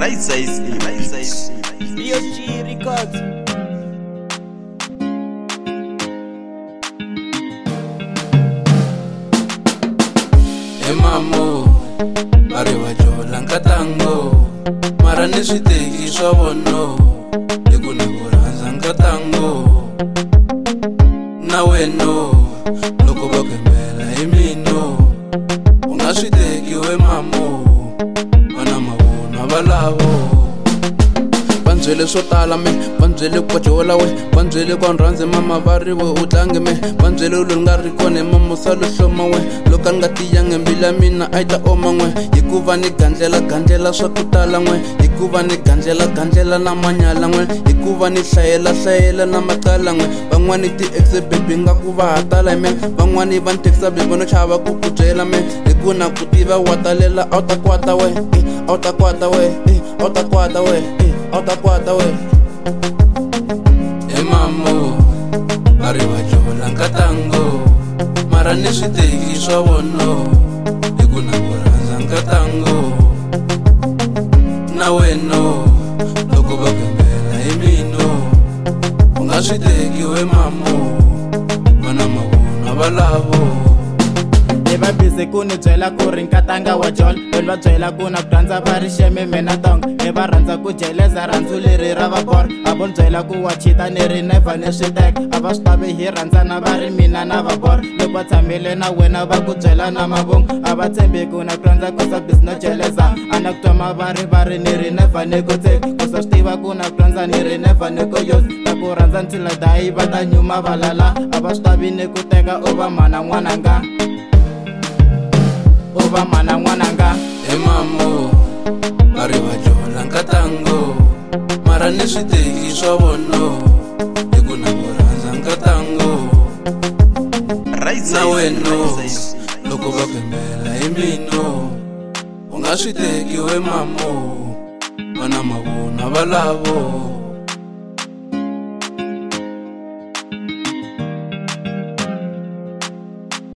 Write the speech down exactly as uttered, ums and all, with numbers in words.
Right size, right size. B O G Records. Emamo, ariwa jola nkatango, mara ni switeki swa vono, ikuna kuranza nkatango. Na weno, loko bakembela imino, unga switeki we mamo, wana mavona valavo. Banzwele swo tala me, banzwele kwa jola we, banzwele kwa nranze mama vari we utlange me, banzwele ulo nga ri kone mama salo hloma we, loko nga tiyange mbila mina aita oma nwe, hikuva ni gandlela gandlela swa ku tala nwe, hikuva ni gandlela gandlela na manyala nwe, hikuva ni hlayela hlayela na maqala nwe, van'wani ti exe baby nga ku va hatala me, van'wani van texa baby no chava ku ku byela me, hikuna ku tiva watalela a ta kwata we, a ta kwata we, a ta kwata we, Ota kwata we Emamo ariwa jola nkatango, mara ni switeki swa vono, ikuna kuranza nkatango. Na weno, loko bakembela imino, unga switeki we mamo, wana mavona valavo. Eva busy kuni byela ku ri nkatanga wa jol, veli va byela ku na ku rhandza va ri xeme mina tong, e va rhandza ku jeleza rhandzu leri ra va bor, a vo ni byela ku wa chita ni ri never ni swi teka, a va swi tavi hi rhandzana va ri mina na va bor, loko va tshamile na wena va ku byela na mavungu, a va tshembi ku na ku rhandza ku sa busy no jeleza, a na ku twama va ri va ri ni ri never ni ku teki, ku sa swi tiva ku na ku rhandza ni ri never ni ku use, na ku rhandza ntila dayi va ta nyuma va lala, a va swi tavi ni ku teka u va mana n'wananga. Ova mana nwananga Emamo ariwa jola nkatango, mara ni switeki swa vono, ikuna kuranza nkatango. Right Na size, weno, right size. loko bakembela imino, unga switeki we mamo, wana mavona valavo.